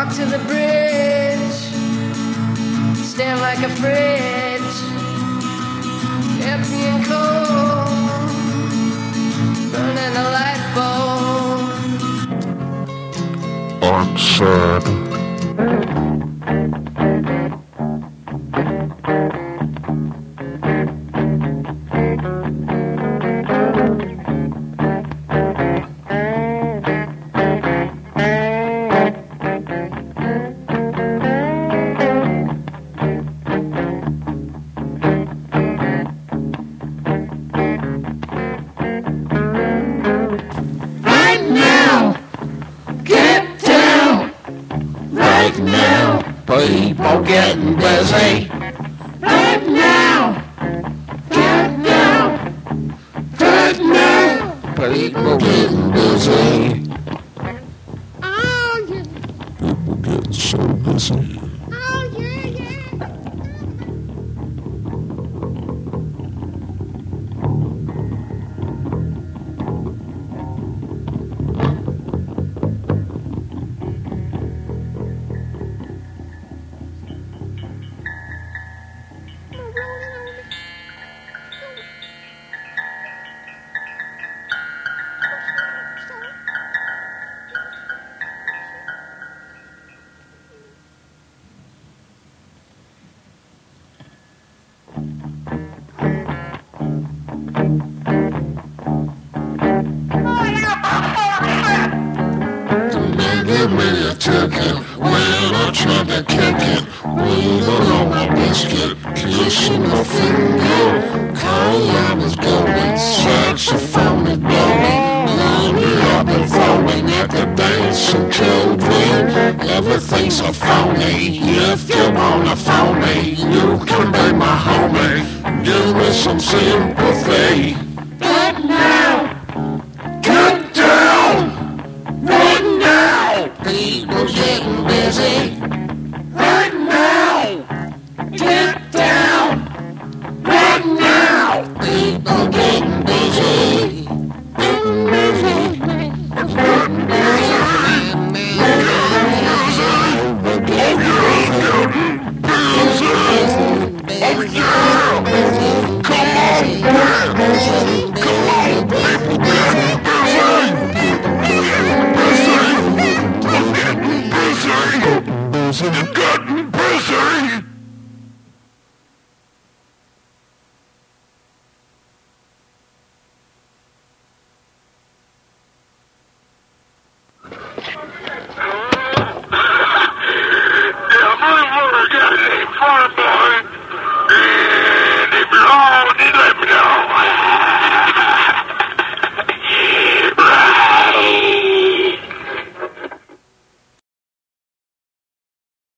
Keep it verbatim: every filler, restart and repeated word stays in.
walk to the bridge, stand like a fridge, empty and cold, burning a light bulb. I'm sad. People getting busy right now. Get down right now. People getting busy. Oh yeah. People getting so busy. Oh yeah, yeah. Give me a ticket when I tried to kick it. Waving on my biscuit, kissing my finger. Call is going, saxophone is blowing. Lately I've been throwing at the dancing children. Everything's a phony. If you wanna phone me, you can be my homie. Give me some sympathy. Right now. Get down! Right now! People getting busy Right now! get down right now. People getting busy. Getting busy. Getting busy. You got